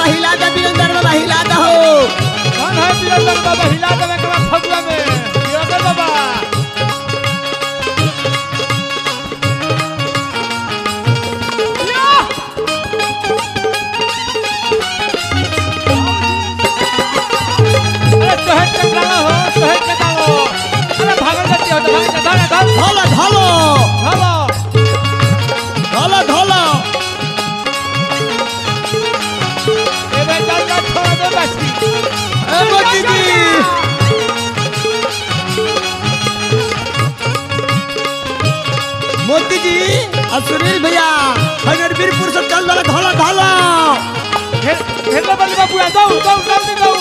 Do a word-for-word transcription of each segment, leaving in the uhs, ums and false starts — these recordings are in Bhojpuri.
दो हिला दे वीरेंद्र बाबा हिला दो कौन है वीरेंद्र बाबा हिला दे के बाद फगुआ में वीरेंद्र बाबा अरे सोहे के डालो हो सोहे के डालो अरे भागल जाती हो भागल जा धर धर धोलो धोलो धरो धोलो धोलो ए भाई चल चल छोड़ दे बच्ची ए मोती जी मोती जी और सुनील भैया हजर वीरपुर से चल रहा धोलो धोलो हेलो बल बाबू आ जाओ जाओ जल्दी जाओ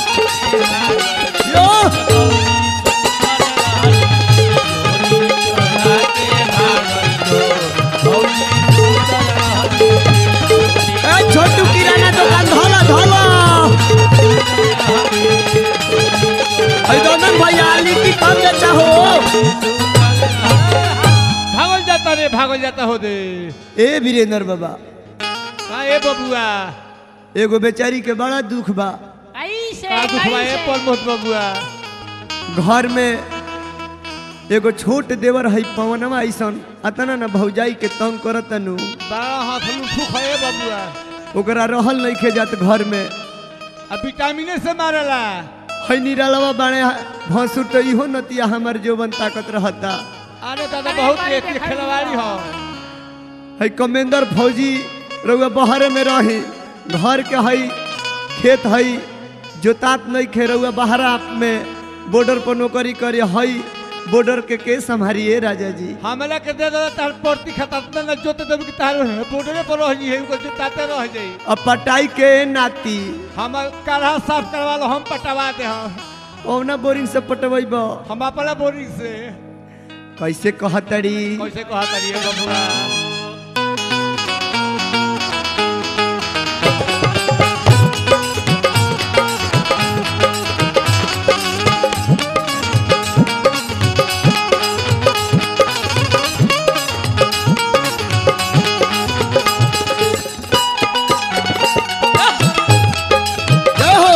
यो ए छोटू किराना दुकान धोलो धोलो अरे दोनों भैया लिट्टी कम देता हो भागल जाता रे भागल जाता हो दे ए वीरेंद्र बाबा का ए बबुआ एगो बेचारी के बड़ा दुख बा कैसे का दुखवा ए प्रमोद बबुआ घर में एगो छोट देवर है पवनवा ऐसन अतना न भौजाई के तंग करत नु बड़ा हाथ लुठू खाए बबुआ ओकरा रहल नहीं खे जात घर में अब विटामिन से मारला है निरालवा बाणे भसुर तो इहो नतिया हमर जोबन ताकत रहता अरे दादा बहुत लेती खिलवाड़ी हो है कमेंदर फौजी रउआ बहरे में रही घर के हई खेत हई जोतात नहीं खे रउआ बहरा में बॉर्डर पर नौकरी करे हई बॉर्डर के के संभारिए राजा जी हमला के दे दादा तार पोर्ती खतात न जोते देब की तार बॉर्डर पर रह जी है को जोताते रह जाई अब पटाई के नाती हम काढ़ा साफ करवा लो हम पटवा दे हम कौना बोरिंग से पटवैब हम अपना बोरिंग से कैसे कहतड़ी कैसे कहा करिए बबुआ जय हो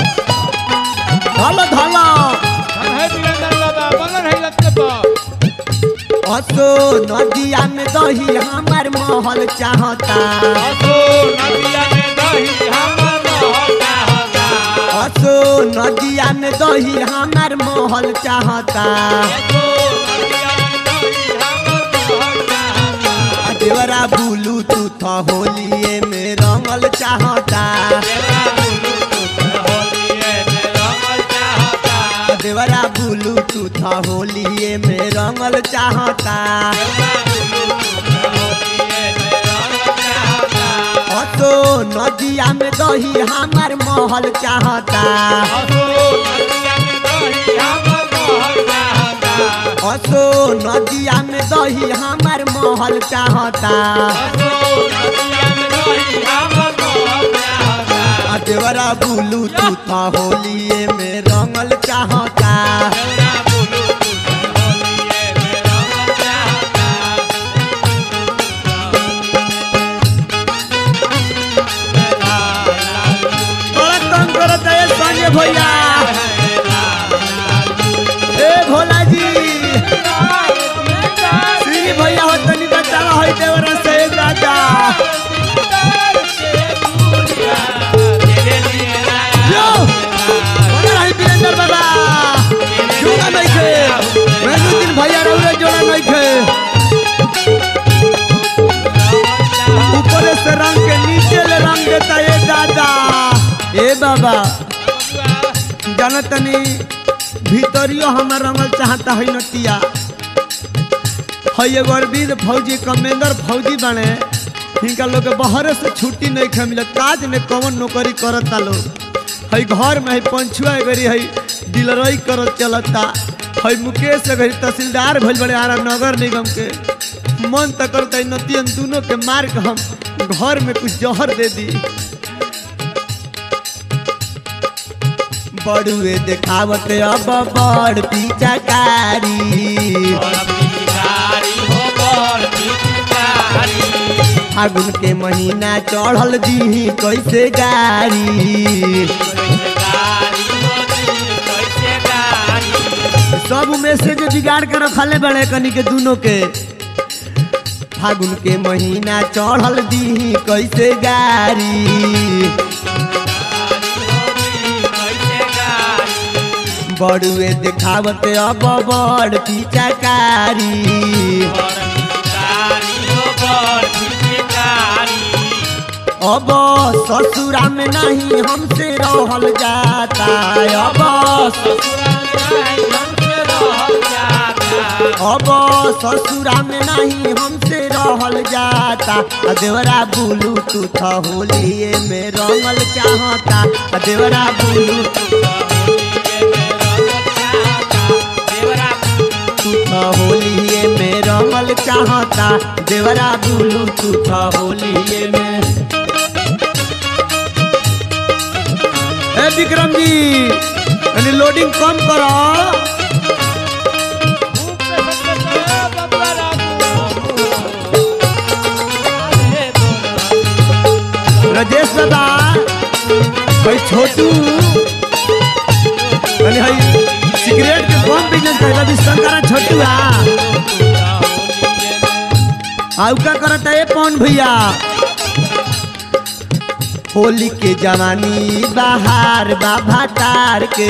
धाला धाला हम है वीरेंद्र बाबा मगर है लगते पर असो नदिया में दही हमार महल चाहता असो नदिया में दही हमर रहता होगा असो नदिया में दही हमार महल चाहता असो नदिया में दही हमर रहता होगा आ देवरा बुलू तू था होलिए में रंगल चाहता तेरा बुलू तू होलिए में रंगल चाहता आ देवरा बुलू तू था होलिए में रंगल चाहता असो नदिया में दही हमार महल चाहता असो नदिया में दही हमार महल चाहता आ देवरा बुलू तू था होलिए में रंगल चाहता बड़ा तंग करत है संजय भैया ए भोला जी श्री भैया हो तनी बचावा है देवरा से राजा यो बड़ा है वीरेंद्र बाबा जोड़ा नहीं खे मैंने दिन भैया रउरे जोड़ा नहीं खे ऊपर से रंग के नीचे ले रंग देता ये दादा ए बाबा जानतनी भीतरियो हमार रंगल चाहता है नतिया है एगो अरविंद फौजी कमेंदर फौजी बने हिंका लोग बहरे से छुट्टी नहीं खे मिलत काज में कौन नौकरी करता लोग है घर में है पंचुआ गरी है डीलरई करत चलता है मुकेश गरी तहसीलदार भइल बड़े आरा नगर निगम के मन तक करता है नतियन दोनों के मार के हम घर में कुछ जहर दे दी बड़ुए देखावत अब बड़ पिचकारी आ फागुन के महीना चढ़ल दी कैसे गारी सब मैसेज बिगाड़ के रखले बड़े कनी के दोनों के फागुन के महीना चढ़ल दी कैसे गारी बड़ुए दिखावत अब बड़ पिचकारी अब ससुरा में नहीं हमसे रहल जाता अब अब ससुरा में नहीं हमसे रहल जाता देवरा बुलू तूथ होलिए में रंगल चाहता देवरा बुलू तूथ होलिए में रंगल चाहता देवरा बुलू तूथ होलिए में। ए विक्रम जी यानी लोडिंग कम करो राजेश दादा भाई छोटू यानी भाई सिगरेट के कम बिजनेस कर रहा शंकरा छोटू आउ का करता है पवन भैया होली के जवानी बाहर बाबा तार के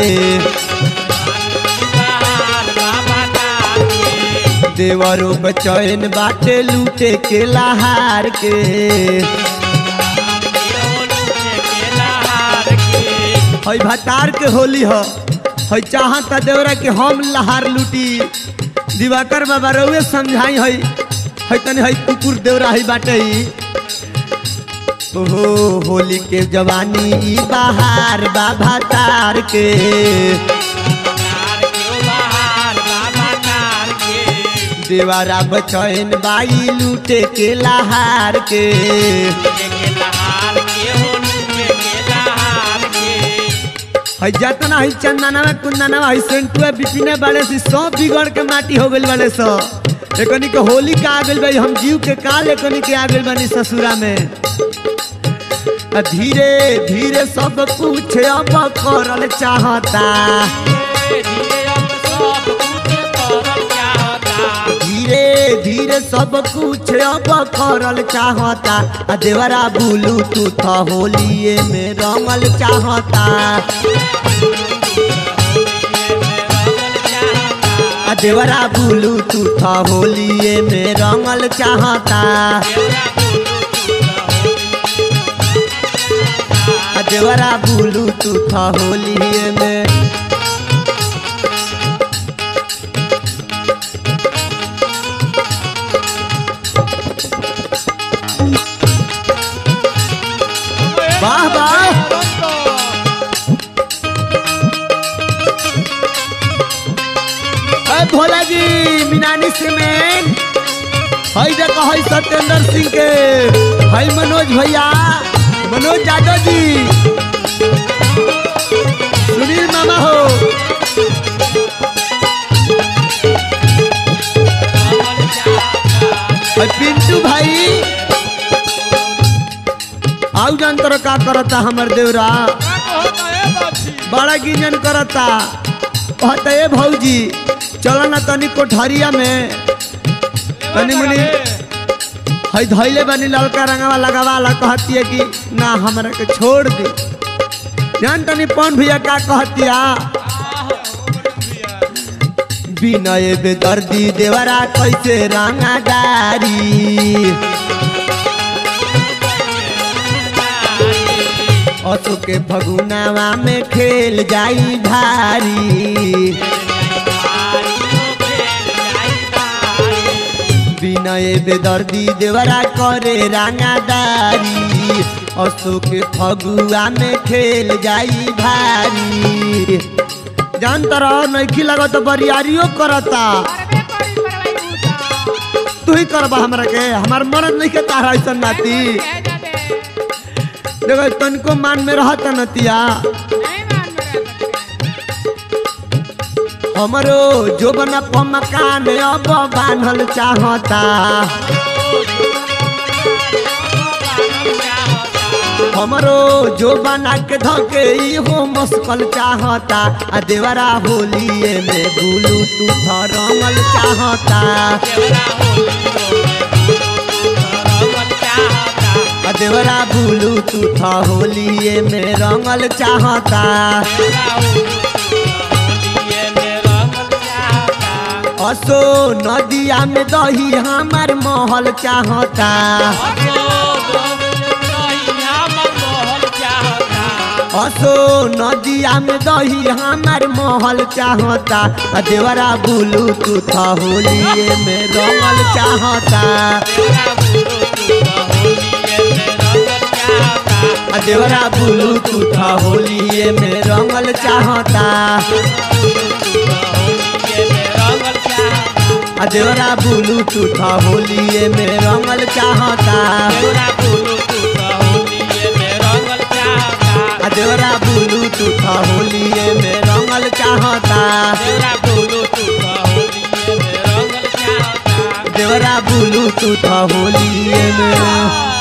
देवरों बचैन बाटे लूटे के लहार के हई भतार के होली हो हई चाहता देवरा के हम लहार लूटी दिवाकर बाबा रउए समझाई हई हई तनी हई कुकुर देवरा हई बाटे ही ओहो होली के जवानी बाहर बाबा तार के देवारा बचैन बाई लूटे के लहार के हई जतना हई चंदना कुंदना हई सेंटुआ बिपिने बड़े से सब बिगड़ के माटी हो गइल बड़े सो एकनी के होली का आ गइल भाई हम जीव के काल एकनी के आ गइल बानी ससुरा में धीरे धीरे सब कुछ अब करल चाहता धीरे धीरे सब कुछ अब करल चाहता देवरा बुलू तूथ होलिए में रंगल चाहता देवरा बुलू तूथ होलिए में रंगल चाहता देवरा बुलू तूथ होलिए में। वाह वाह भोला जी मीनानी सीमेंट हई देखो हई सत्येंद्र सिंह के हई मनोज भैया मनोज यादव जी सुनील मामा हो पिंटू भाई आउ जान तर का करता हमर देवरा बड़ा गिंजन करता कहता ए भौजी चलो ना तनी कोठरिया में तनी मुनी हई धैले बनी ललका रंगवा लगावा ला कहती है कि ना हमरा के छोड़ दे जान तनी पवन भैया का कहतिया बिनय बेदर्दी देवरा कैसे रंगादारी असो के फगुनावा में खेल जाई भारी बिनय बेदर्दी देवरा करे रंगादारी असो के फगुआ में खेल जाई भारी जानता रहो नइखी लगत तो बरियारियो करता तू ही करबा हमरा के हमार मरद नहीं के तारा ऐसा नाती देखो तनको मान में रहता नतिया हमरो जो बना मकान अब बांधल चाहता हमरो जो बना के धके इहो मस्कल चाहता आ देवरा होलिए में ब्लूटूथ रंगल चाहता आ देवरा ब्लूटूथ होलिए में रंगल चाहता असो नदिया में दही हमार महल चाहता असो नदिया में दही हमार महल चाहता आ देवरा ब्लूटूथ होलिए में रंगल चाहता आ देवरा ब्लूटूथ होलिए में रंगल चाहता आ देवरा ब्लूटूथ होलिए में रंगल चाहता आ देवरा ब्लूटूथ होलिए में रंगल चाहता देवरा ब्लूटूथ होलिए में